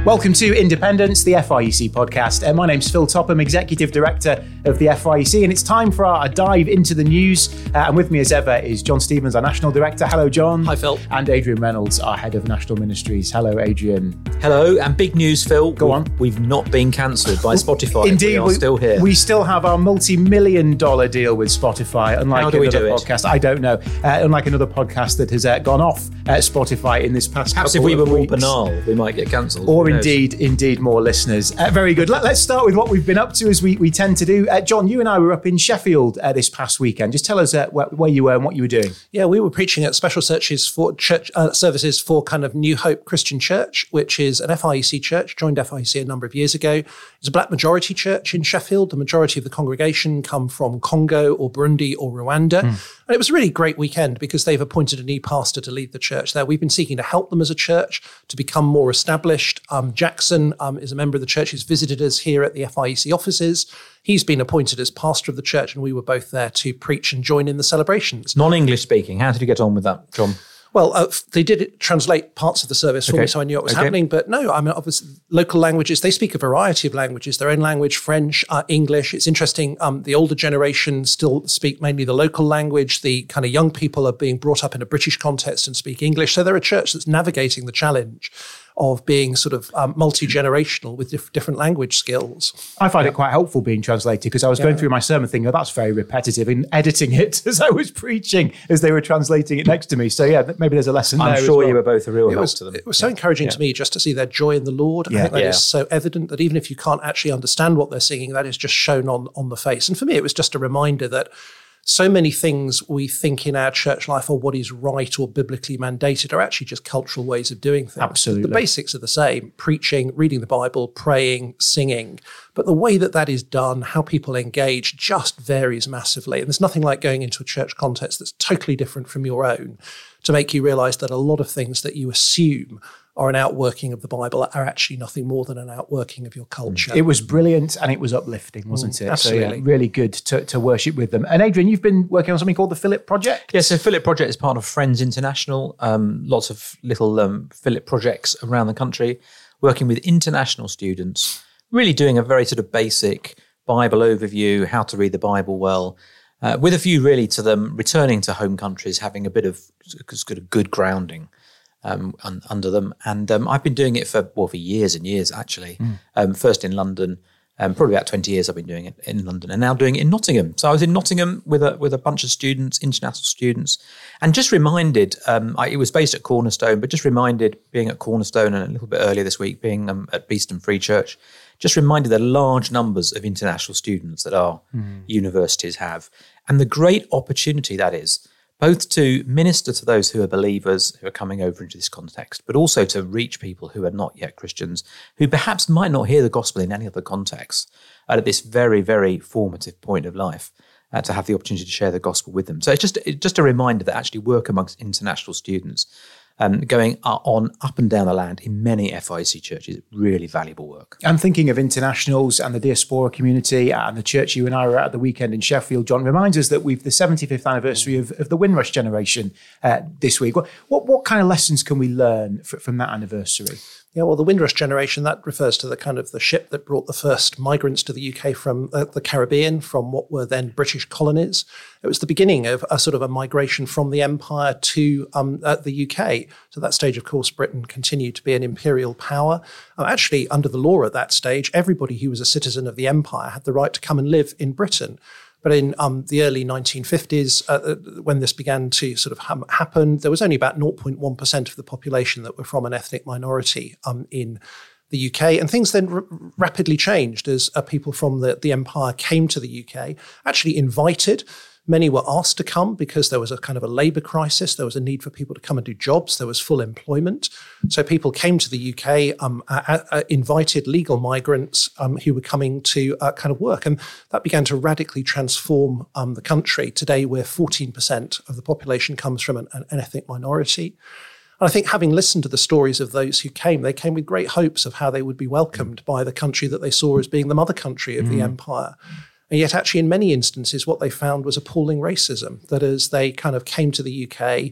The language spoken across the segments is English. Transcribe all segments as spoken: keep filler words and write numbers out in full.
Welcome to Independence, the F I E C podcast. Uh, my name's Phil Topham, Executive Director of the F I E C, and it's time for our dive into the news. Uh, and with me as ever is John Stevens, our National Director. Hello, John. Hi, Phil. And Adrian Reynolds, our Head of National Ministries. Hello, Adrian. Hello, and big news, Phil. Go we've, on. We've not been cancelled by Spotify. Indeed, we are we, still here. We still have our multi-million dollar deal with Spotify, unlike How do we another do it? podcast. I don't know. Uh, unlike another podcast that has uh, gone off uh, Spotify in this past Perhaps if couple we were of more weeks. banal, we might get cancelled. Or Who knows? indeed, indeed, more listeners. Uh, very good. Let, let's start with what we've been up to, as we, we tend to do. Uh, John, you and I were up in Sheffield uh, this past weekend. Just tell us uh, where, where you were and what you were doing. Yeah, we were preaching at special searches for church uh, services for kind of New Hope Christian Church, which is an F I E C church, joined F I E C a number of years ago. It's a black majority church in Sheffield. The majority of the congregation come from Congo or Burundi or Rwanda. Mm. And it was a really great weekend because they've appointed a new pastor to lead the church there. We've been seeking to help them as a church to become more established. Um, Jackson um, is a member of the church who's visited us here at the F I E C offices. He's been appointed as pastor of the church, and we were both there to preach and join in the celebrations. Non-English speaking. How did you get on with that, John? Well, uh, they did translate parts of the service for okay. me, so I knew what was okay. happening. But no, I mean, obviously, local languages, they speak a variety of languages, their own language, French, uh, English. It's interesting, um, the older generation still speak mainly the local language. The kind of young people are being brought up in a British context and speak English. So they're a church that's navigating the challenge of being sort of um, multi-generational with diff- different language skills. I find yeah. it quite helpful being translated because I was yeah. going through my sermon thinking, oh, that's very repetitive, and editing it as I was preaching as they were translating it next to me. So yeah, maybe there's a lesson I'm there sure as well. you were both a real it help was, to them. It was so yeah. encouraging yeah. to me just to see their joy in the Lord. Yeah. I think that yeah. is so evident that even if you can't actually understand what they're singing, that is just shown on, on the face. And for me, it was just a reminder that so many things we think in our church life are what is right or biblically mandated are actually just cultural ways of doing things. Absolutely. The basics are the same: preaching, reading the Bible, praying, singing. But the way that that is done, how people engage, just varies massively. And there's nothing like going into a church context that's totally different from your own to make you realize that a lot of things that you assume are an outworking of the Bible are actually nothing more than an outworking of your culture. It was brilliant and it was uplifting, wasn't Mm, it? absolutely. So yeah, really good to, to worship with them. And Adrian, you've been working on something called the Philip Project? Yeah, so Philip Project is part of Friends International. Um, lots of little um, Philip projects around the country, working with international students, really doing a very sort of basic Bible overview, how to read the Bible well, uh, with a view really to them returning to home countries, having a bit of sort of good grounding Um, un, under them. And um, I've been doing it for, well, for years and years, actually. Mm. Um, first in London, um, probably about twenty years I've been doing it in London, and now doing it in Nottingham. So I was in Nottingham with a with a bunch of students, international students, and just reminded, um, I, it was based at Cornerstone, but just reminded, being at Cornerstone and a little bit earlier this week, being um, at Beeston Free Church, just reminded the large numbers of international students that our mm. universities have, and the great opportunity that is, both to minister to those who are believers who are coming over into this context, but also to reach people who are not yet Christians, who perhaps might not hear the gospel in any other context, at this very, very formative point of life, uh, to have the opportunity to share the gospel with them. So it's just, it's just a reminder that actually work amongst international students, um, going on up and down the land in many F I E C churches, really valuable work. I'm thinking of internationals and the diaspora community, and the church you and I were at the weekend in Sheffield, John, reminds us that we've the seventy-fifth anniversary of, of the Windrush generation uh, this week. What, what what kind of lessons can we learn f- from that anniversary? Yeah, well, the Windrush generation, that refers to the kind of the ship that brought the first migrants to the U K from uh, the Caribbean, from what were then British colonies. It was the beginning of a sort of a migration from the empire to um, uh, the U K. So at that stage, of course, Britain continued to be an imperial power. Uh, actually, under the law at that stage, everybody who was a citizen of the empire had the right to come and live in Britain. But in um, the early nineteen fifties, uh, when this began to sort of ha- happen, there was only about zero point one percent of the population that were from an ethnic minority um, in the U K. And things then r- rapidly changed as uh, people from the, the empire came to the U K, actually invited. Many were asked to come because there was a kind of a labour crisis. There was a need for people to come and do jobs. There was full employment. So people came to the U K, um, uh, uh, invited legal migrants um, who were coming to uh, kind of work. And that began to radically transform um, the country. Today, where fourteen percent of the population comes from an, an ethnic minority. And I think having listened to the stories of those who came, they came with great hopes of how they would be welcomed by the country that they saw as being the mother country of mm. the empire. And yet actually in many instances, what they found was appalling racism, that as they kind of came to the U K,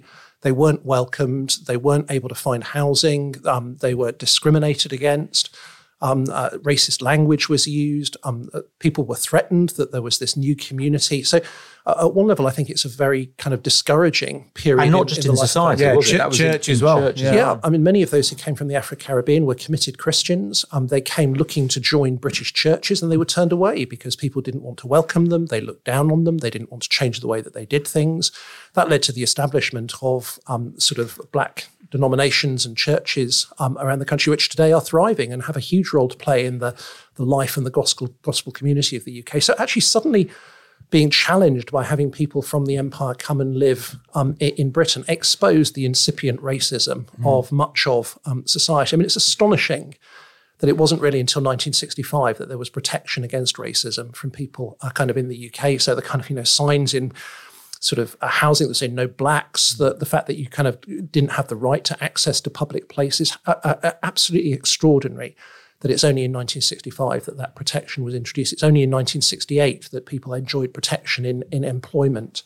They weren't welcomed. They weren't able to find housing. Um, they were discriminated against. Um, uh, racist language was used. Um, uh, people were threatened that there was this new community. So uh, at one level, I think it's a very kind of discouraging period. And not in, just in, in the society, yeah, was ch- it? That was church in, as in well. church Yeah. as Yeah, well. I mean, many of those who came from the Afro-Caribbean were committed Christians. Um, they came looking to join British churches and they were turned away because people didn't want to welcome them. They looked down on them. They didn't want to change the way that they did things. That led to the establishment of um, sort of black denominations and churches um, around the country, which today are thriving and have a huge role to play in the, the life and the gospel, gospel community of the U K. So actually suddenly being challenged by having people from the empire come and live um, in Britain exposed the incipient racism mm. of much of um, society. I mean, it's astonishing that it wasn't really until nineteen sixty-five that there was protection against racism from people uh, kind of in the U K. So the kind of, you know, signs in sort of a housing that say no blacks, the, the fact that you kind of didn't have the right to access to public places, are, are, are absolutely extraordinary. That it's only in nineteen sixty-five that that protection was introduced. It's only in nineteen sixty-eight that people enjoyed protection in, in employment.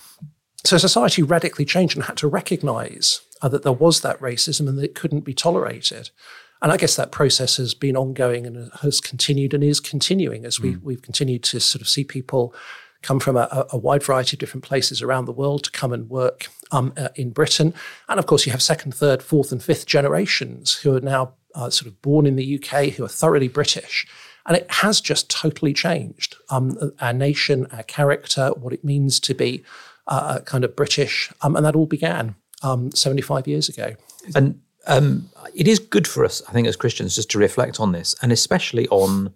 So society radically changed and had to recognise uh, that there was that racism and that it couldn't be tolerated. And I guess that process has been ongoing and has continued and is continuing as we, mm. we've continued to sort of see people come from a, a wide variety of different places around the world to come and work um, uh, in Britain. And of course, you have second, third, fourth and fifth generations who are now uh, sort of born in the U K, who are thoroughly British. And it has just totally changed um, our nation, our character, what it means to be uh, kind of British. Um, and that all began um, seventy-five years ago. And um, it is good for us, I think, as Christians, just to reflect on this, and especially on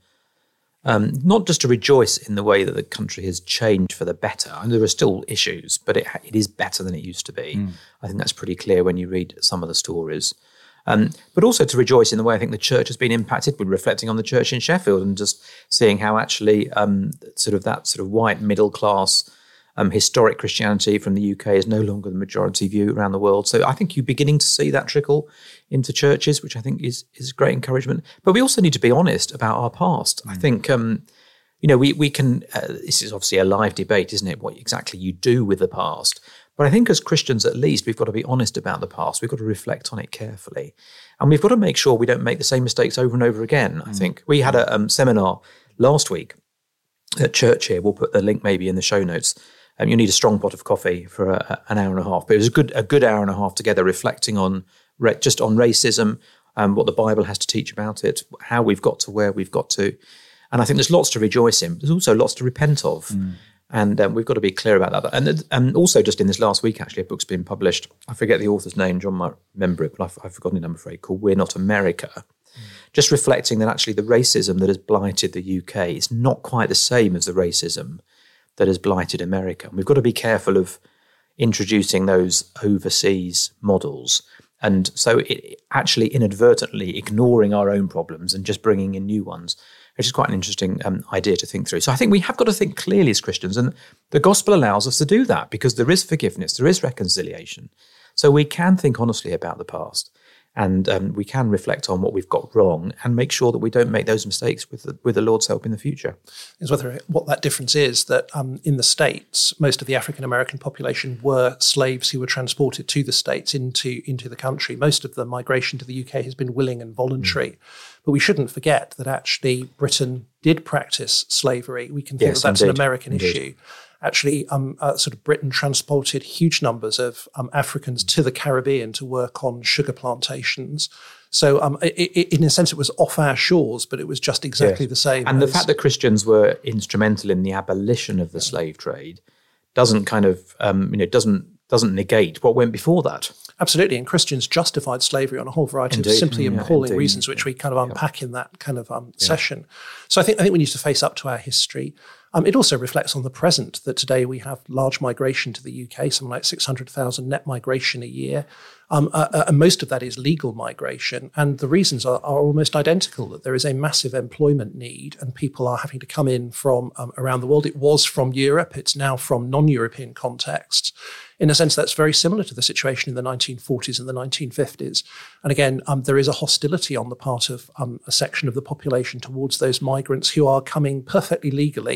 Um, not just to rejoice in the way that the country has changed for the better. And there are still issues, but it, it is better than it used to be. Mm. I think that's pretty clear when you read some of the stories. Um, but also to rejoice in the way I think the church has been impacted. We're reflecting on the church in Sheffield and just seeing how actually um, sort of that sort of white middle class um, historic Christianity from the U K is no longer the majority view around the world. So I think you're beginning to see that trickle into churches, which I think is is great encouragement. But we also need to be honest about our past. Mm. I think, um, you know, we we can, uh, this is obviously a live debate, isn't it, what exactly you do with the past. But I think as Christians, at least, we've got to be honest about the past. We've got to reflect on it carefully. And we've got to make sure we don't make the same mistakes over and over again, mm. I think. We had a um, seminar last week at church here. We'll put the link maybe in the show notes. Um, you need a strong pot of coffee for a, an hour and a half. But it was a good a good hour and a half together reflecting on just on racism, um, what the Bible has to teach about it, how we've got to where we've got to. And I think there's lots to rejoice in. There's also lots to repent of. Mm. And um, we've got to be clear about that. And, and also just in this last week, actually, a book's been published. I forget the author's name. John might remember it, but I've, I've forgotten it, I'm afraid, called We're Not America. Mm. Just reflecting that actually the racism that has blighted the U K is not quite the same as the racism that has blighted America. And we've got to be careful of introducing those overseas models. And so it actually inadvertently ignoring our own problems and just bringing in new ones, which is quite an interesting um, idea to think through. So I think we have got to think clearly as Christians, and the gospel allows us to do that because there is forgiveness, there is reconciliation. So we can think honestly about the past, and um, we can reflect on what we've got wrong and make sure that we don't make those mistakes with the, with the Lord's help in the future. Is whether what that difference is that um, in the States, most of the African-American population were slaves who were transported to the States into, into the country. Most of the migration to the U K has been willing and voluntary. Mm. But we shouldn't forget that actually Britain did practice slavery. We can think yes, that that's indeed. an American indeed. issue. Actually, um, uh, sort of Britain transported huge numbers of um, Africans to the Caribbean to work on sugar plantations. So um, it, it, in a sense, it was off our shores, but it was just exactly yes. the same. And as, the fact that Christians were instrumental in the abolition of the yeah. slave trade doesn't kind of, um, you know, doesn't doesn't negate what went before that. Absolutely. And Christians justified slavery on a whole variety indeed. of simply yeah, appalling indeed. reasons, which we kind of unpack yeah. in that kind of um, yeah. session. So I think I think we need to face up to our history. Um, it also reflects on the present, that today we have large migration to the U K, something like six hundred thousand net migration a year. Um, uh, and most of that is legal migration. And the reasons are, are almost identical, that there is a massive employment need and people are having to come in from um, around the world. It was from Europe. It's now from non-European contexts. In a sense, that's very similar to the situation in the nineteen forties and the nineteen fifties. And again, um, there is a hostility on the part of um, a section of the population towards those migrants who are coming perfectly legally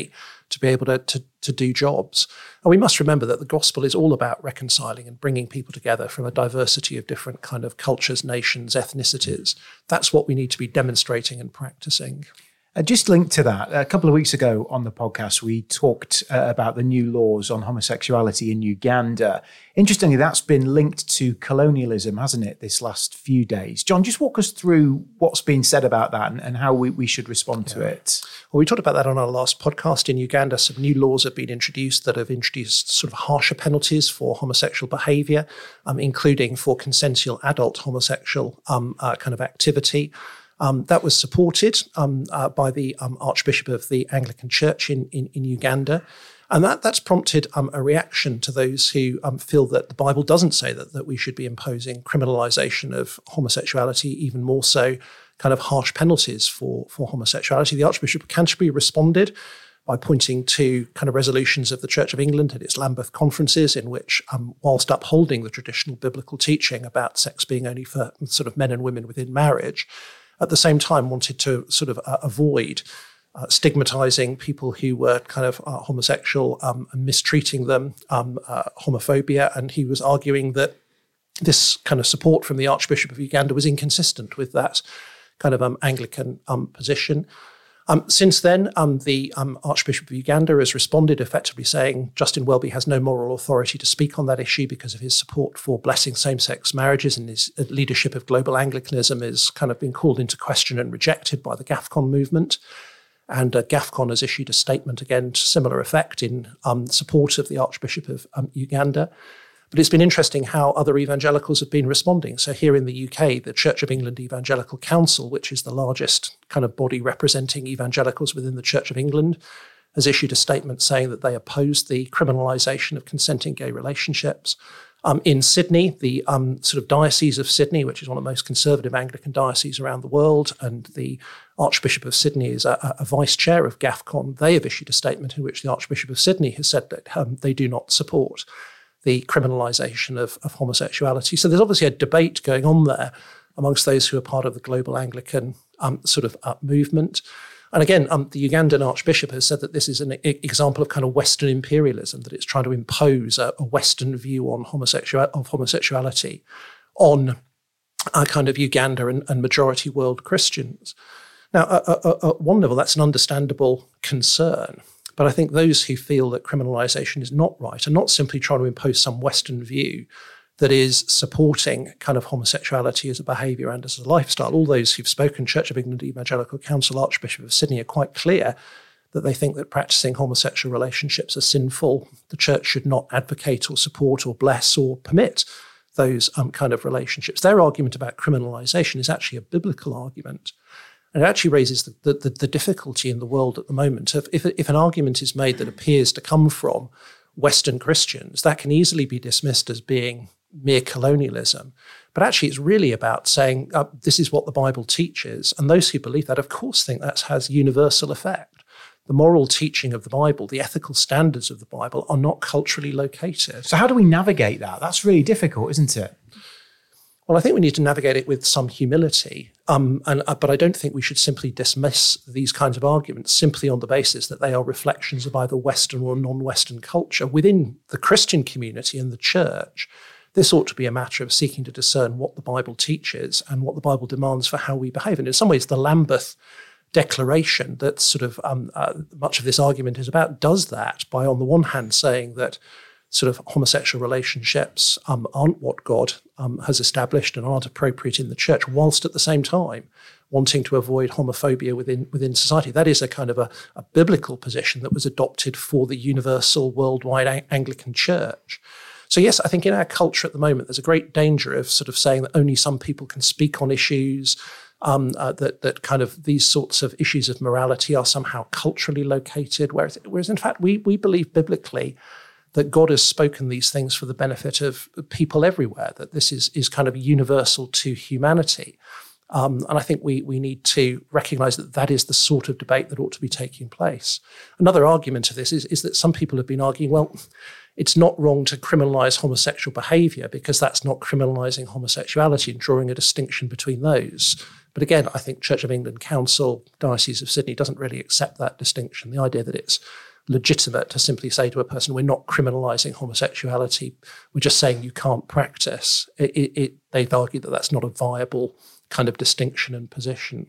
to be able to, to, to do jobs. And we must remember that the gospel is all about reconciling and bringing people together from a diversity of different kind of cultures, nations, ethnicities. That's what we need to be demonstrating and practicing. Uh, just linked to that, a couple of weeks ago on the podcast, we talked uh, about the new laws on homosexuality in Uganda. Interestingly, that's been linked to colonialism, hasn't it, this last few days? John, just walk us through what's been said about that and, and how we, we should respond yeah. to it. Well, we talked about that on our last podcast. In Uganda, some new laws have been introduced that have introduced sort of harsher penalties for homosexual behaviour, um, including for consensual adult homosexual um, uh, kind of activity. Um, that was supported um, uh, by the um, Archbishop of the Anglican Church in, in, in Uganda. And that, that's prompted um, a reaction to those who um, feel that the Bible doesn't say that, that we should be imposing criminalisation of homosexuality, even more so kind of harsh penalties for, for homosexuality. The Archbishop of Canterbury responded by pointing to kind of resolutions of the Church of England at its Lambeth conferences, in which, um, whilst upholding the traditional biblical teaching about sex being only for sort of men and women within marriage, at the same time wanted to sort of uh, avoid uh, stigmatising people who were kind of uh, homosexual um, and mistreating them, um, uh, homophobia. And he was arguing that this kind of support from the Archbishop of Uganda was inconsistent with that kind of um, Anglican um, position. Um, since then, um, the um, Archbishop of Uganda has responded effectively saying Justin Welby has no moral authority to speak on that issue because of his support for blessing same-sex marriages, and his leadership of global Anglicanism is kind of been called into question and rejected by the GAFCON movement. And uh, GAFCON has issued a statement again to similar effect in um, support of the Archbishop of um, Uganda. But it's been interesting how other evangelicals have been responding. So here in the U K, the Church of England Evangelical Council, which is the largest kind of body representing evangelicals within the Church of England, has issued a statement saying that they oppose the criminalisation of consenting gay relationships. Um, in Sydney, the um, sort of Diocese of Sydney, which is one of the most conservative Anglican dioceses around the world, and the Archbishop of Sydney is a, a vice chair of GAFCON, they have issued a statement in which the Archbishop of Sydney has said that um, they do not support the criminalisation of, of homosexuality. So there's obviously a debate going on there amongst those who are part of the global Anglican um, sort of uh, movement. And again, um, the Ugandan Archbishop has said that this is an e- example of kind of Western imperialism, that it's trying to impose a, a Western view on homosexual of homosexuality on a kind of Uganda and, and majority world Christians. Now, uh, uh, at one level, that's an understandable concern. But I think those who feel that criminalisation is not right are not simply trying to impose some Western view that is supporting kind of homosexuality as a behaviour and as a lifestyle. All those who've spoken, Church of England Evangelical Council, Archbishop of Sydney, are quite clear that they think that practising homosexual relationships are sinful. The Church should not advocate or support or bless or permit those um, kind of relationships. Their argument about criminalisation is actually a biblical argument. And it actually raises the, the, the difficulty in the world at the moment. If, if, if an argument is made that appears to come from Western Christians, that can easily be dismissed as being mere colonialism. But actually, it's really about saying, uh, this is what the Bible teaches. And those who believe that, of course, think that has universal effect. The moral teaching of the Bible, the ethical standards of the Bible are not culturally located. So how do we navigate that? That's really difficult, isn't it? Well, I think we need to navigate it with some humility, um, and uh, but I don't think we should simply dismiss these kinds of arguments simply on the basis that they are reflections of either Western or non-Western culture. Within the Christian community and the church, this ought to be a matter of seeking to discern what the Bible teaches and what the Bible demands for how we behave. And in some ways, the Lambeth Declaration, that sort of um, uh, much of this argument is about, does that by, on the one hand, saying that sort of homosexual relationships um, aren't what God um, has established and aren't appropriate in the church, whilst at the same time wanting to avoid homophobia within within society. That is a kind of a, a biblical position that was adopted for the universal worldwide Ang- Anglican Church. So yes, I think in our culture at the moment, there's a great danger of sort of saying that only some people can speak on issues, um, uh, that that kind of these sorts of issues of morality are somehow culturally located, whereas, whereas in fact we we believe biblically that God has spoken these things for the benefit of people everywhere, that this is, is kind of universal to humanity. Um, and I think we we need to recognise that that is the sort of debate that ought to be taking place. Another argument of this is, is that some people have been arguing, well, it's not wrong to criminalise homosexual behaviour because that's not criminalising homosexuality and drawing a distinction between those. But again, I think Church of England Council, Diocese of Sydney doesn't really accept that distinction, the idea that it's legitimate to simply say to a person, we're not criminalising homosexuality, we're just saying you can't practice. It, it, it, they've argued that that's not a viable kind of distinction and position.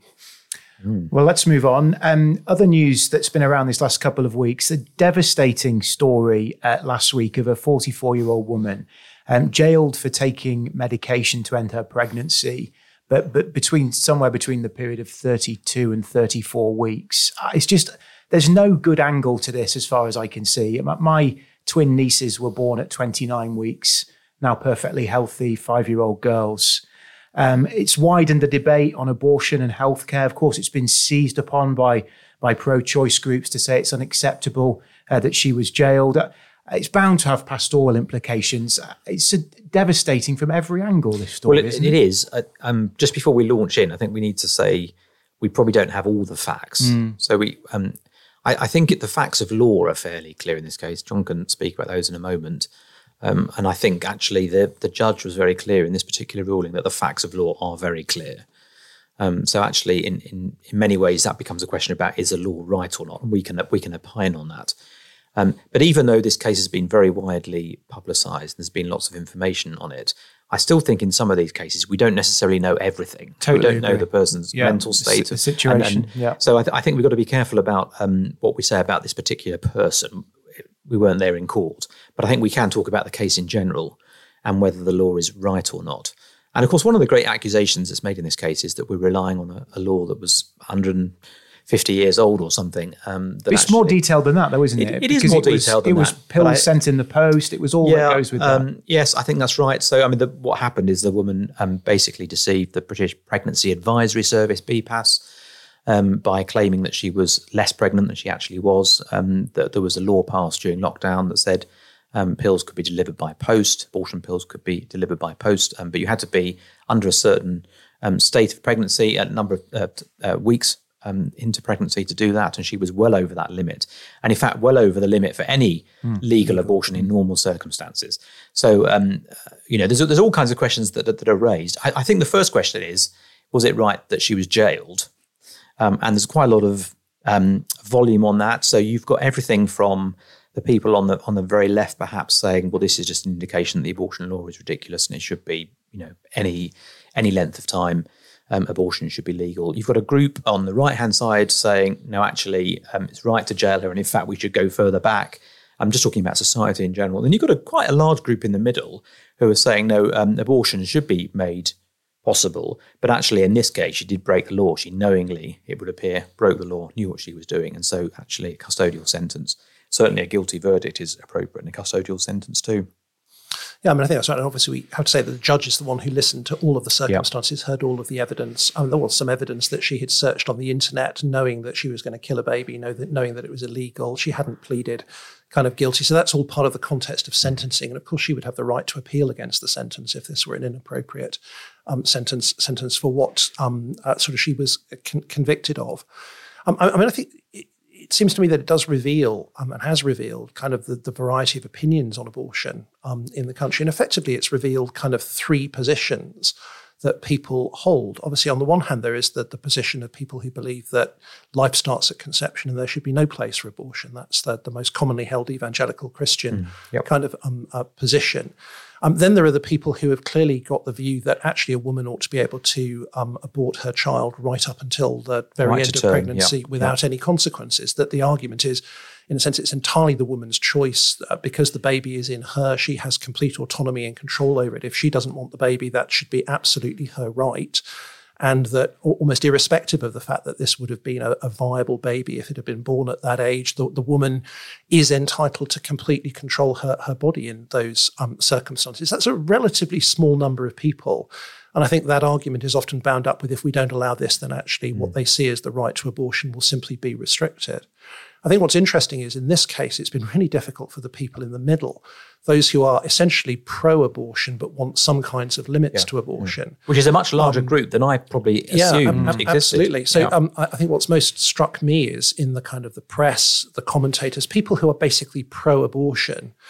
Mm. Well, let's move on. Um, other news that's been around this last couple of weeks, a devastating story uh, last week of a forty-four-year-old woman um, jailed for taking medication to end her pregnancy, but but between somewhere between the period of thirty-two and thirty-four weeks. It's just... There's no good angle to this as far as I can see. My, my twin nieces were born at twenty-nine weeks, now perfectly healthy five-year-old girls. Um, it's widened the debate on abortion and healthcare. Of course, it's been seized upon by, by pro-choice groups to say it's unacceptable uh, that she was jailed. Uh, it's bound to have pastoral implications. It's a, devastating from every angle, this story, well, it, isn't it it? It is. Uh, um, just before we launch in, I think we need to say we probably don't have all the facts. Mm. So we... Um, I think it, the facts of law are fairly clear in this case. John can speak about those in a moment. Um, and I think actually the, the judge was very clear in this particular ruling that the facts of law are very clear. Um, so actually, in, in, in many ways, that becomes a question about is a law right or not? And we can, we can opine on that. Um, but even though this case has been very widely publicised, there's been lots of information on it, I still think in some of these cases, we don't necessarily know everything. Totally we don't agree. know the person's yeah. mental state. The situation. And, and yeah. So I, th- I think we've got to be careful about um, what we say about this particular person. We weren't there in court. But I think we can talk about the case in general and whether the law is right or not. And of course, one of the great accusations that's made in this case is that we're relying on a, a law that was one hundred fifty years old or something. Um, it's actually, more detailed than that, though, isn't it? It, it is because more it was, detailed than It was that, pills I, sent in the post. It was all yeah, that goes with um, that. Yes, I think that's right. So, I mean, the, what happened is the woman um, basically deceived the British Pregnancy Advisory Service, B P A S, um, by claiming that she was less pregnant than she actually was. Um, that there was a law passed during lockdown that said um, pills could be delivered by post, abortion pills could be delivered by post, um, but you had to be under a certain um, state of pregnancy, a number of uh, uh, weeks Um, into pregnancy to do that, and she was well over that limit, and in fact well over the limit for any mm. legal abortion in normal circumstances. So um, you know, there's there's all kinds of questions that that, that are raised. I, I think the first question is, was it right that she was jailed? Um, and there's quite a lot of um, volume on that. So you've got everything from the people on the on the very left, perhaps saying, well, this is just an indication that the abortion law is ridiculous and it should be, you know, any any length of time. Um, abortion should be legal. You've got a group on the right-hand side saying, no, actually, um, it's right to jail her, and in fact, we should go further back. I'm just talking about society in general. Then you've got a quite a large group in the middle who are saying, no, um, abortion should be made possible, but actually, in this case, she did break the law. She knowingly, it would appear, broke the law, knew what she was doing, and so actually, a custodial sentence, certainly a guilty verdict is appropriate in a custodial sentence too. Yeah, I mean, I think that's right. And obviously, we have to say that the judge is the one who listened to all of the circumstances, yep. heard all of the evidence. I mean, there was some evidence that she had searched on the internet, knowing that she was going to kill a baby, know that, knowing that it was illegal. She hadn't pleaded kind of guilty. So that's all part of the context of sentencing. And of course, she would have the right to appeal against the sentence if this were an inappropriate um, sentence sentence for what um, uh, sort of she was con- convicted of. Um, I, I mean, I think... It, It seems to me that it does reveal um, and has revealed kind of the, the variety of opinions on abortion um, in the country. And effectively, it's revealed kind of three positions that people hold. Obviously, on the one hand, there is the, the position of people who believe that life starts at conception and there should be no place for abortion. That's the, the most commonly held evangelical Christian mm, yep. kind of um, uh, position. Um, then there are the people who have clearly got the view that actually a woman ought to be able to um, abort her child right up until the very right end of term, pregnancy yeah, without yeah. any consequences. That the argument is, in a sense, it's entirely the woman's choice. Uh, because the baby is in her, she has complete autonomy and control over it. If she doesn't want the baby, that should be absolutely her right. And that almost irrespective of the fact that this would have been a, a viable baby if it had been born at that age, the, the woman is entitled to completely control her, her body in those um, circumstances. That's a relatively small number of people. And I think that argument is often bound up with, if we don't allow this, then actually mm. what they see as the right to abortion will simply be restricted. I think what's interesting is in this case, it's been really difficult for the people in the middle, those who are essentially pro-abortion but want some kinds of limits yeah, to abortion. Yeah. Which is a much larger um, group than I probably assumed yeah, um, existed. Absolutely. So yeah. um, I think what's most struck me is in the kind of the press, the commentators, people who are basically pro-abortion,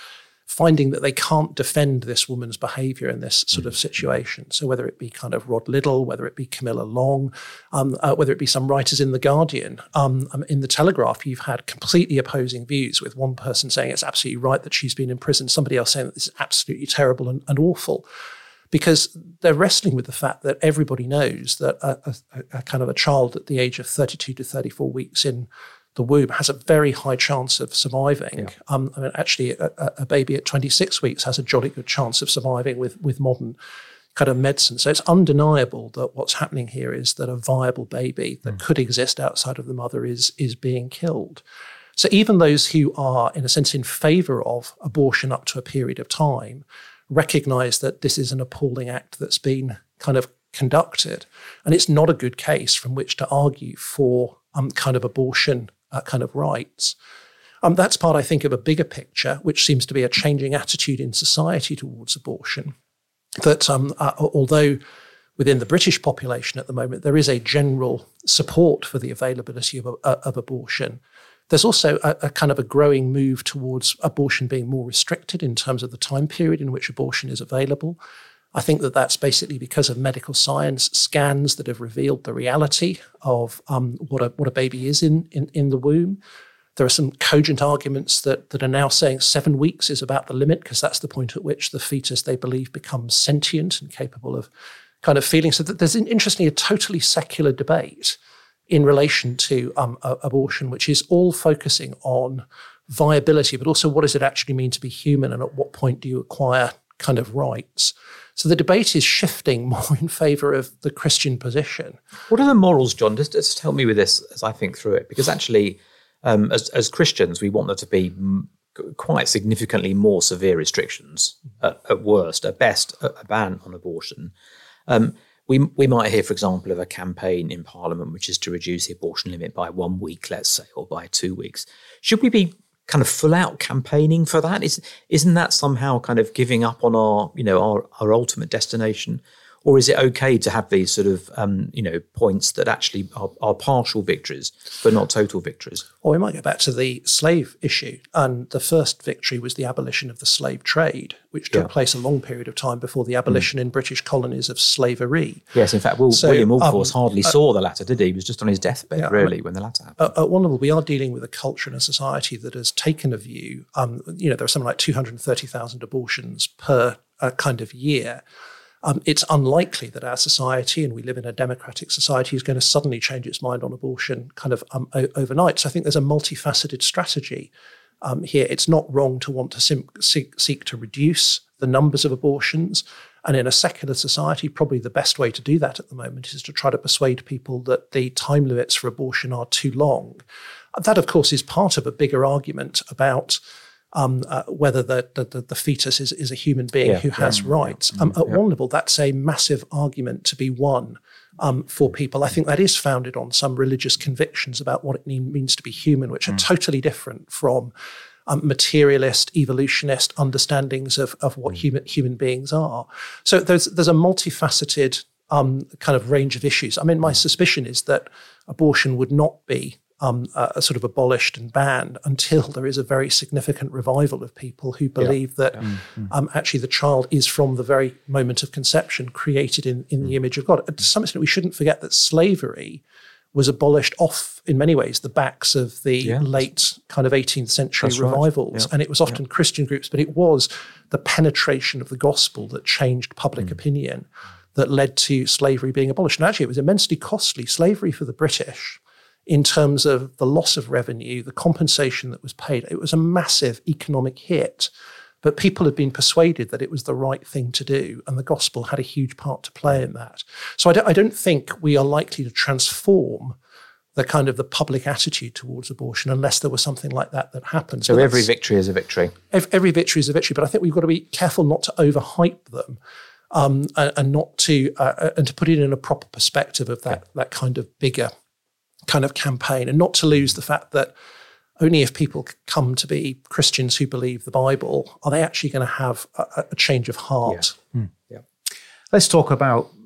finding that they can't defend this woman's behaviour in this sort of situation. So whether it be kind of Rod Liddell, whether it be Camilla Long, um, uh, whether it be some writers in The Guardian, um, um, in The Telegraph, you've had completely opposing views, with one person saying it's absolutely right that she's been imprisoned, somebody else saying that this is absolutely terrible and, and awful. Because they're wrestling with the fact that everybody knows that a, a, a kind of a child at the age of thirty-two to thirty-four weeks in the womb has a very high chance of surviving. Yeah. Um, I mean, actually, a, a baby at twenty-six weeks has a jolly good chance of surviving with, with modern kind of medicine. So it's undeniable that what's happening here is that a viable baby that mm. could exist outside of the mother is, is being killed. So even those who are, in a sense, in favour of abortion up to a period of time recognise that this is an appalling act that's been kind of conducted. And it's not a good case from which to argue for um, kind of abortion uh, kind of rights. Um, that's part, I think, of a bigger picture, which seems to be a changing attitude in society towards abortion. That um, uh, although within the British population at the moment, there is a general support for the availability of, uh, of abortion, there's also a, a kind of a growing move towards abortion being more restricted in terms of the time period in which abortion is available. I think that that's basically because of medical science scans that have revealed the reality of um, what a what a baby is in, in, in the womb. There are some cogent arguments that, that are now saying seven weeks is about the limit, because that's the point at which the fetus, they believe, becomes sentient and capable of kind of feeling. So that there's, interestingly, a totally secular debate in relation to um, uh, abortion, which is all focusing on viability, but also what does it actually mean to be human, and at what point do you acquire kind of rights? So the debate is shifting more in favour of the Christian position. What are the morals, John? Just, just help me with this as I think through it, because actually, um, as, as Christians, we want there to be m- quite significantly more severe restrictions, at, at worst, at best, a, a ban on abortion. Um, We we might hear, for example, of a campaign in Parliament which is to reduce the abortion limit by one week, let's say, or by two weeks. Should we be kind of full out campaigning for that? Is isn't that somehow kind of giving up on our you know our, our ultimate destination? Or is it okay to have these sort of, um, you know, points that actually are, are partial victories, but not total victories? Or we might go back to the slave issue. And the first victory was the abolition of the slave trade, which took yeah. place a long period of time before the abolition mm. in British colonies of slavery. Yes, in fact, Will, so, William Wilberforce um, hardly uh, saw the latter, did he? He was just on his deathbed, yeah, really, I mean, when the latter happened. At one level, we are dealing with a culture and a society that has taken a view. Um, you know, there are something like two hundred thirty thousand abortions per uh, kind of year. Um, it's unlikely that our society, and we live in a democratic society, is going to suddenly change its mind on abortion kind of um, o- overnight. So I think there's a multifaceted strategy um, here. It's not wrong to want to sim- seek, seek to reduce the numbers of abortions. And in a secular society, probably the best way to do that at the moment is to try to persuade people that the time limits for abortion are too long. That, of course, is part of a bigger argument about Um, uh, whether the, the, the fetus is, is a human being yeah, who has yeah, rights. Yeah, um, at yeah. one level, that's a massive argument to be won um, for people. I think that is founded on some religious convictions about what it mean, means to be human, which mm. are totally different from um, materialist, evolutionist understandings of, of what mm. human human beings are. So there's, there's a multifaceted um, kind of range of issues. I mean, my suspicion is that abortion would not be Um, uh, sort of abolished and banned until there is a very significant revival of people who believe yeah. that yeah. Mm-hmm. um, actually the child is from the very moment of conception created in, in mm. the image of God. To some extent, we shouldn't forget that slavery was abolished off, in many ways, the backs of the yeah. late kind of eighteenth century That's revivals. Right. Yeah. And it was often yeah. Christian groups, but it was the penetration of the gospel that changed public mm. opinion that led to slavery being abolished. And actually, it was immensely costly. Slavery for the British, in terms of the loss of revenue, the compensation that was paid, it was a massive economic hit. But people had been persuaded that it was the right thing to do, and the gospel had a huge part to play in that. So I don't, I don't think we are likely to transform the kind of the public attitude towards abortion unless there was something like that that happened. So, so every victory is a victory. Every victory is a victory, but I think we've got to be careful not to overhype them. Um, and, and not to uh, and to put it in a proper perspective of that, that kind of bigger kind of campaign, and not to lose the fact that only if people come to be Christians who believe the Bible are they actually going to have a, a change of heart. Yeah. Mm. Yeah. Let's talk about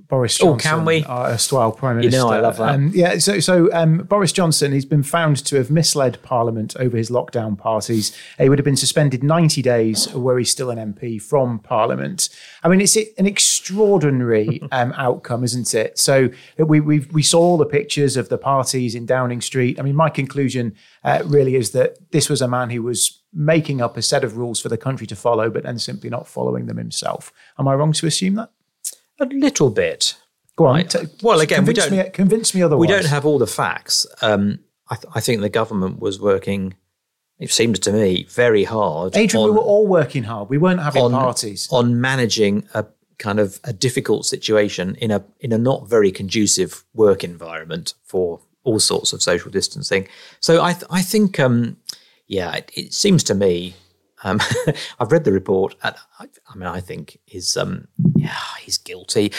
Boris Johnson. Oh, can we? Our erstwhile Prime Minister. You know, I love that. Um, yeah, so so um, Boris Johnson, he's been found to have misled Parliament over his lockdown parties. He would have been suspended ninety days, were he still an M P from Parliament. I mean, it's an extraordinary um, outcome, isn't it? So we we we saw all the pictures of the parties in Downing Street. I mean, my conclusion uh, really is that this was a man who was making up a set of rules for the country to follow, but then simply not following them himself. Am I wrong to assume that? A little bit. Go on. Right. T- well, again, we convince don't me, convince me otherwise. We don't have all the facts. Um, I, th- I think the government was working, it seemed to me, very hard. Adrian, on, we were all working hard. We weren't having on, parties. On managing a kind of a difficult situation in a in a not very conducive work environment for all sorts of social distancing. So I th- I think, um, yeah, it, it seems to me. Um, I've read the report. And I, I mean, I think he's um, yeah, he's guilty.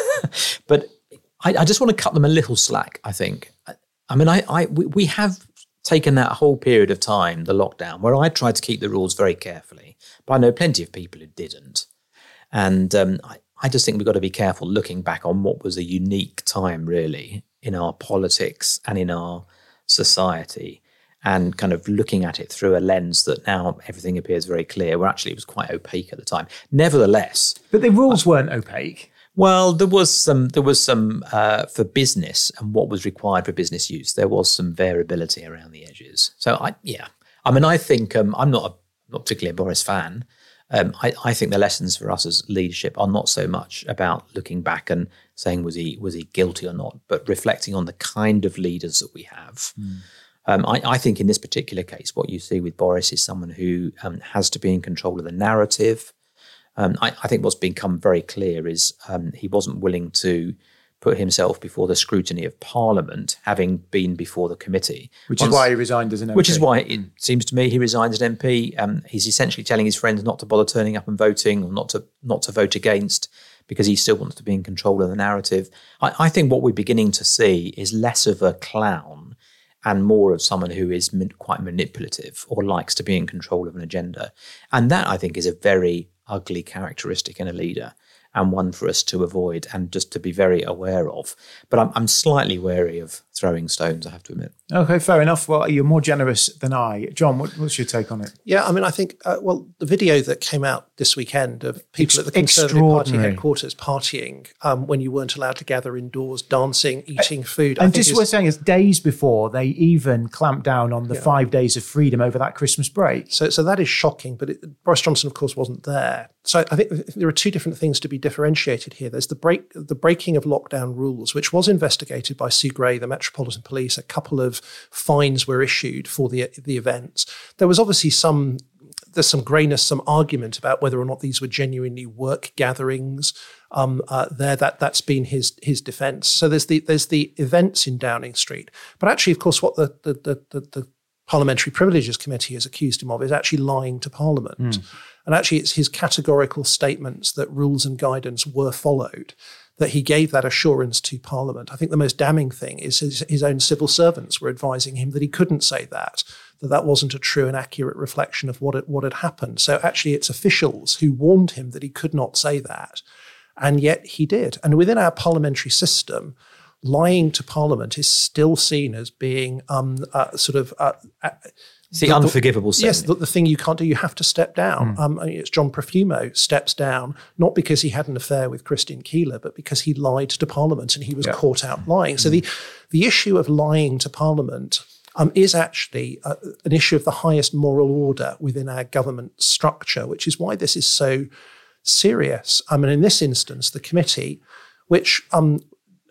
But I, I just want to cut them a little slack. I think. I, I mean, I, I we, we have taken that whole period of time, the lockdown, where I tried to keep the rules very carefully. But I know plenty of people who didn't, and um, I, I just think we've got to be careful looking back on what was a unique time, really, in our politics and in our society. And kind of looking at it through a lens that now everything appears very clear, where actually it was quite opaque at the time. Nevertheless, but the rules uh, weren't opaque. Well, there was some. There was some uh, for business and what was required for business use. There was some variability around the edges. So, I yeah, I mean, I think um, I'm not a, not particularly a Boris fan. Um, I, I think the lessons for us as leadership are not so much about looking back and saying was he was he guilty or not, but reflecting on the kind of leaders that we have. Mm. Um, I, I think in this particular case, what you see with Boris is someone who um, has to be in control of the narrative. Um, I, I think what's become very clear is um, he wasn't willing to put himself before the scrutiny of Parliament, having been before the committee. Which Once, is why he resigned as an M P. Which is why it seems to me he resigns as an M P. Um, he's essentially telling his friends not to bother turning up and voting, or not to not to vote against, because he still wants to be in control of the narrative. I, I think what we're beginning to see is less of a clown and more of someone who is quite manipulative or likes to be in control of an agenda. And that, I think, is a very ugly characteristic in a leader, and one for us to avoid and just to be very aware of. But I'm, I'm slightly wary of throwing stones, I have to admit. Okay, fair enough. Well, you're more generous than I. John, what, what's your take on it? Yeah, I mean, I think, uh, well, the video that came out this weekend of people it's at the Conservative Party headquarters partying um, when you weren't allowed to gather indoors, dancing, eating food. And just what we're saying is days before, they even clamped down on the yeah. five days of freedom over that Christmas break. So so that is shocking, but it, Boris Johnson, of course, wasn't there. So I think there are two different things to be differentiated here. There's the break, the breaking of lockdown rules, which was investigated by Sue Gray, the Metropolitan Police. A couple of fines were issued for the the events. There was obviously some there's some greyness, some argument about whether or not these were genuinely work gatherings. Um, uh, there, that that's been his his defence. So there's the there's the events in Downing Street, but actually, of course, what the the the, the, the Parliamentary Privileges Committee has accused him of is actually lying to Parliament. Mm. And actually, it's his categorical statements that rules and guidance were followed, that he gave that assurance to Parliament. I think the most damning thing is his, his own civil servants were advising him that he couldn't say that, that that wasn't a true and accurate reflection of what it, what had happened. So actually, it's officials who warned him that he could not say that, and yet he did. And within our parliamentary system, lying to Parliament is still seen as being um, uh, sort of... Uh, uh, It's the, the unforgivable sin. Yes, the, the thing you can't do, you have to step down. Mm. Um, I mean, it's John Profumo steps down, not because he had an affair with Christine Keeler, but because he lied to Parliament and he was yeah. caught out lying. Mm. So the, the issue of lying to Parliament um, is actually uh, an issue of the highest moral order within our government structure, which is why this is so serious. I mean, in this instance, the committee, which um,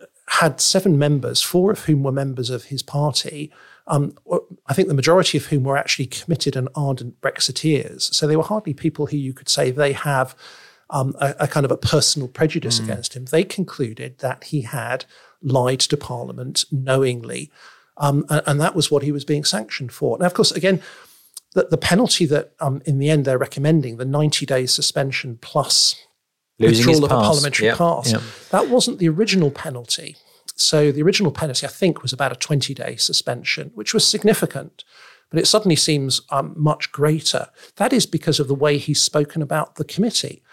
had seven members, four of whom were members of his party, Um, I think the majority of whom were actually committed and ardent Brexiteers. So they were hardly people who you could say they have um, a, a kind of a personal prejudice mm. against him. They concluded that he had lied to Parliament knowingly, um, and, and that was what he was being sanctioned for. Now, of course, again, the, the penalty that um, in the end they're recommending, the ninety-day suspension plus Losing withdrawal of pass. a parliamentary yep. pass, yep. that wasn't the original penalty. So the original penalty, I think, was about a twenty-day suspension, which was significant, but it suddenly seems um, much greater. That is because of the way he's spoken about the committee.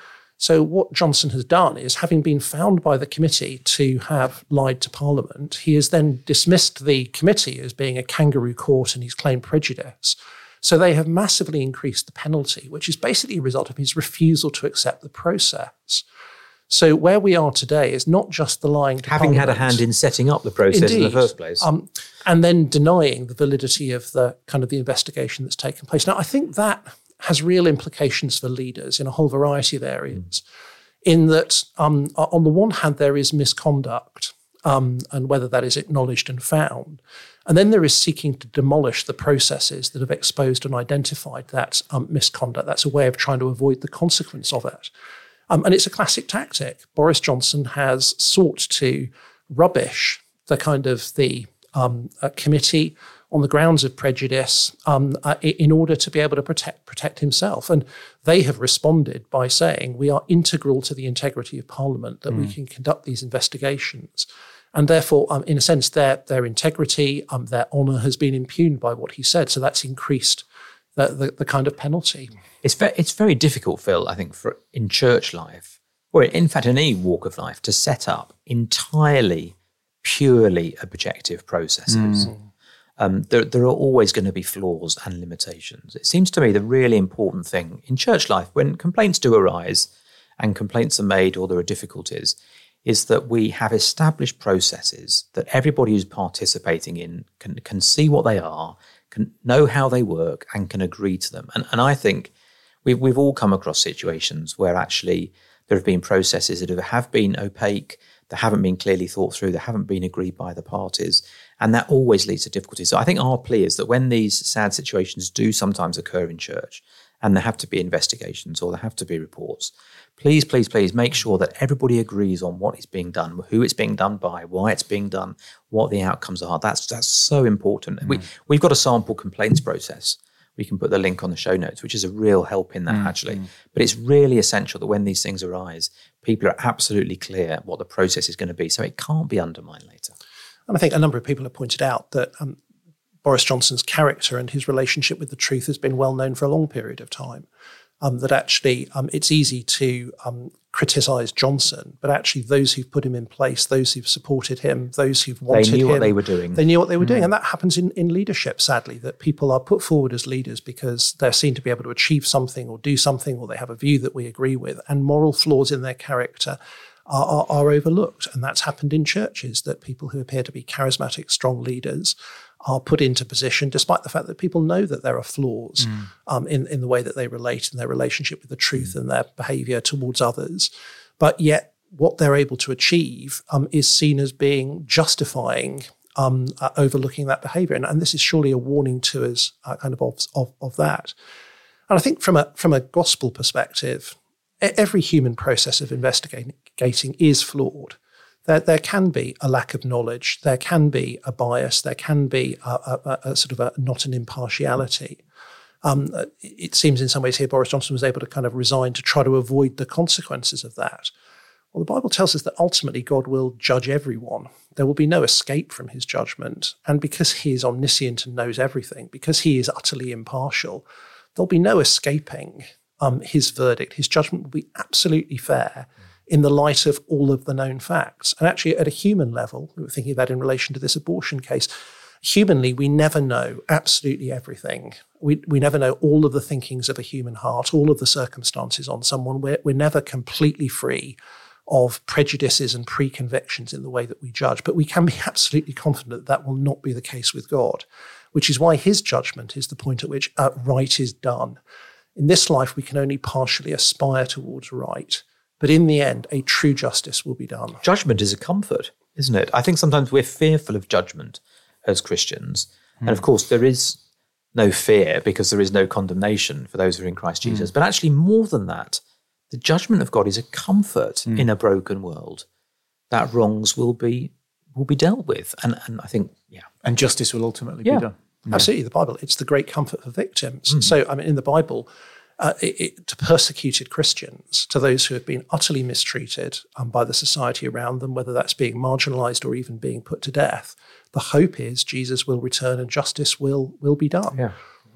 So what Johnson has done is, having been found by the committee to have lied to Parliament, he has then dismissed the committee as being a kangaroo court and he's claimed prejudice. So they have massively increased the penalty, which is basically a result of his refusal to accept the process. So where we are today is not just the lying to Having Parliament, had a hand in setting up the process Indeed. in the first place. Um, and then denying the validity of the kind of the investigation that's taken place. Now, I think that has real implications for leaders in a whole variety of areas, mm. in that um, on the one hand, there is misconduct, um, and whether that is acknowledged and found. And then there is seeking to demolish the processes that have exposed and identified that um, misconduct. That's a way of trying to avoid the consequence of it. Um, and it's a classic tactic. Boris Johnson has sought to rubbish the kind of the um, uh, committee on the grounds of prejudice um, uh, in order to be able to protect protect himself. And they have responded by saying, we are integral to the integrity of Parliament, that mm. we can conduct these investigations. And therefore, um, in a sense, their their integrity, um, their honour has been impugned by what he said. So that's increased the, the, the kind of penalty. It's very, it's very difficult, Phil, I think, for in church life, or in fact in any walk of life, to set up entirely, purely objective processes. Mm. Um, there, there are always going to be flaws and limitations. It seems to me the really important thing in church life, when complaints do arise and complaints are made or there are difficulties, is that we have established processes that everybody who's participating in can, can see what they are, can know how they work, and can agree to them. And, and I think we've, we've all come across situations where actually there have been processes that have, have been opaque, that haven't been clearly thought through, that haven't been agreed by the parties, and that always leads to difficulties. So I think our plea is that when these sad situations do sometimes occur in church, and there have to be investigations or there have to be reports, please, please, please make sure that everybody agrees on what is being done, who it's being done by, why it's being done, what the outcomes are. That's that's so important. Mm. We, we've got a sample complaints process. We can put the link on the show notes, which is a real help in that, mm. actually. Mm. But it's really essential that when these things arise, people are absolutely clear what the process is going to be, so it can't be undermined later. And I think a number of people have pointed out that um, Boris Johnson's character and his relationship with the truth has been well known for a long period of time. Um, that actually um, it's easy to um, criticise Johnson, but actually those who've put him in place, those who've supported him, those who've wanted him. They knew him, what they were doing. They knew what they were mm. doing. And that happens in, in leadership, sadly, that people are put forward as leaders because they're seen to be able to achieve something or do something, or they have a view that we agree with, and moral flaws in their character are, are, are overlooked. And that's happened in churches, that people who appear to be charismatic, strong leaders are put into position, despite the fact that people know that there are flaws mm. um, in, in the way that they relate and their relationship with the truth mm. and their behaviour towards others. But yet what they're able to achieve um, is seen as being justifying um, uh, overlooking that behaviour. And, and this is surely a warning to us uh, kind of, of, of of that. And I think from a from a gospel perspective, every human process of investigating is flawed. There, there can be a lack of knowledge, there can be a bias, there can be a, a, a sort of a not an impartiality. Um, it seems in some ways here Boris Johnson was able to kind of resign to try to avoid the consequences of that. Well, the Bible tells us that ultimately God will judge everyone. There will be no escape from his judgment. And because he is omniscient and knows everything, because he is utterly impartial, there'll be no escaping um, his verdict. His judgment will be absolutely fair in the light of all of the known facts. And actually at a human level, we were thinking of that in relation to this abortion case, humanly, we never know absolutely everything. We we never know all of the thinkings of a human heart, all of the circumstances on someone. We're, we're never completely free of prejudices and pre-convictions in the way that we judge. But we can be absolutely confident that that will not be the case with God, which is why his judgment is the point at which uh, right is done. In this life, we can only partially aspire towards right. But in the end, a true justice will be done. Judgment is a comfort, isn't it? I think sometimes we're fearful of judgment as Christians. Mm. And of course, there is no fear because there is no condemnation for those who are in Christ Jesus. Mm. But actually, more than that, the judgment of God is a comfort mm. in a broken world, that wrongs will be will be dealt with. And and I think, yeah. And justice will ultimately yeah. be done. Yeah. Absolutely. The Bible, it's the great comfort for victims. Mm. So, I mean, in the Bible, Uh, it, it, to persecuted Christians, to those who have been utterly mistreated um, by the society around them, whether that's being marginalised or even being put to death, the hope is Jesus will return and justice will will be done. Yeah.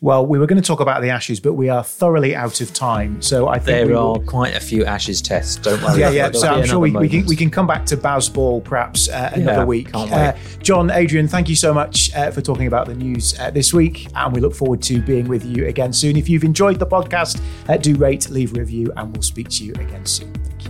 Well, we were going to talk about the Ashes, but we are thoroughly out of time. So I think there we are will... quite a few Ashes tests. Don't worry. Yeah, yeah. There'll So be I'm sure we, we, can, moment. we can come back to Bazball perhaps uh, another Yeah, week. can't wait. Uh, John, Adrian, thank you so much uh, for talking about the news uh, this week. And we look forward to being with you again soon. If you've enjoyed the podcast, uh, do rate, leave a review, and we'll speak to you again soon. Thank you.